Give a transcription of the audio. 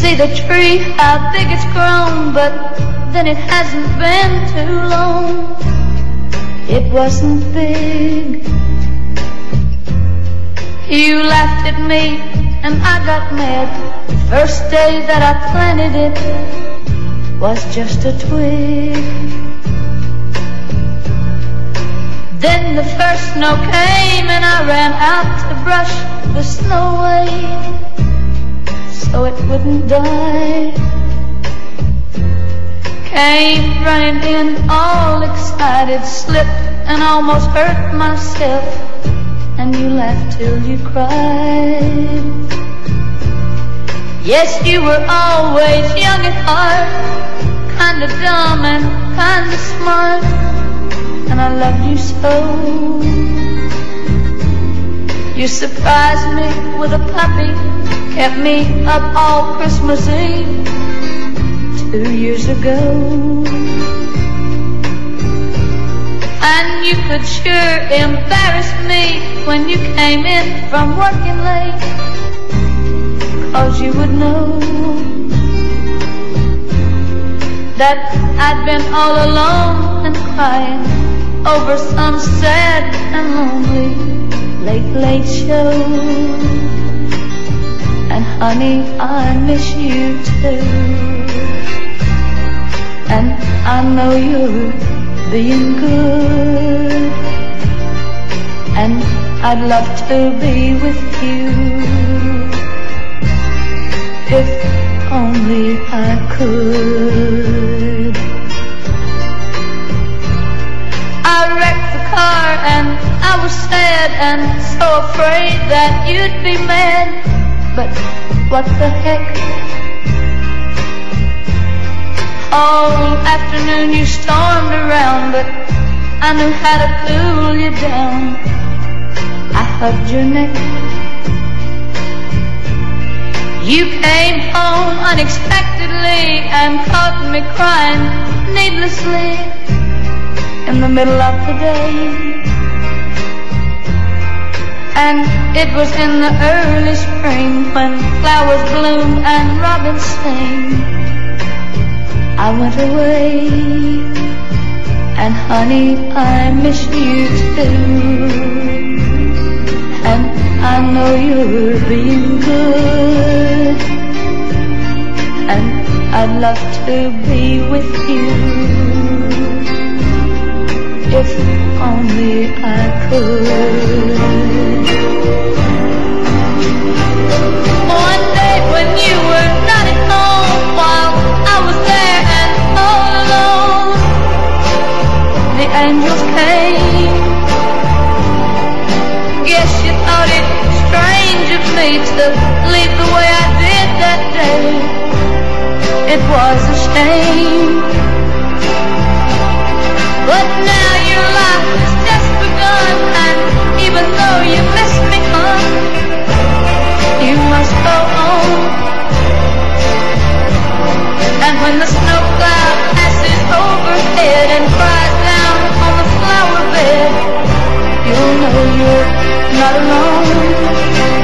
see the tree, how big it's grown, but then it hasn't been too long. It wasn't big. You laughed at me and I got mad. The first day that I planted it was just a twig. Then the first snow came and I ran out to brush the snow away so it wouldn't die. Came running in all excited, slipped and almost hurt myself, and you laughed till you cried. Yes, you were always young at heart, kinda dumb and kinda smart, and I loved you so. You surprised me with a puppy, kept me up all Christmas Eve 2 years ago. And you could sure embarrass me when you came in from working late, 'cause you would know that I'd been all alone and crying over some sad and lonely late show. And honey, I miss you too. And I know you're being good, and I'd love to be with you if only I could. I wrecked the car and I was sad and so afraid that you'd be mad, but what the heck? All afternoon you stormed around, but I knew how to cool you down. I hugged your neck. You came home unexpectedly and caught me crying needlessly in the middle of the day. And it was in the early spring when flowers bloom and robins sing. I went away, and honey, I miss you too. And I know you're being good, and I'd love to be with you if only I could. One day when you were not at home, while I was there and all alone, the angels came. Guess you thought it strange of me to leave the way I did that day. It was a shame, but now your life has just begun, and even though you miss me, hon, you must go on. And when the snow cloud passes overhead and cries down on the flower bed, you'll know you're not alone.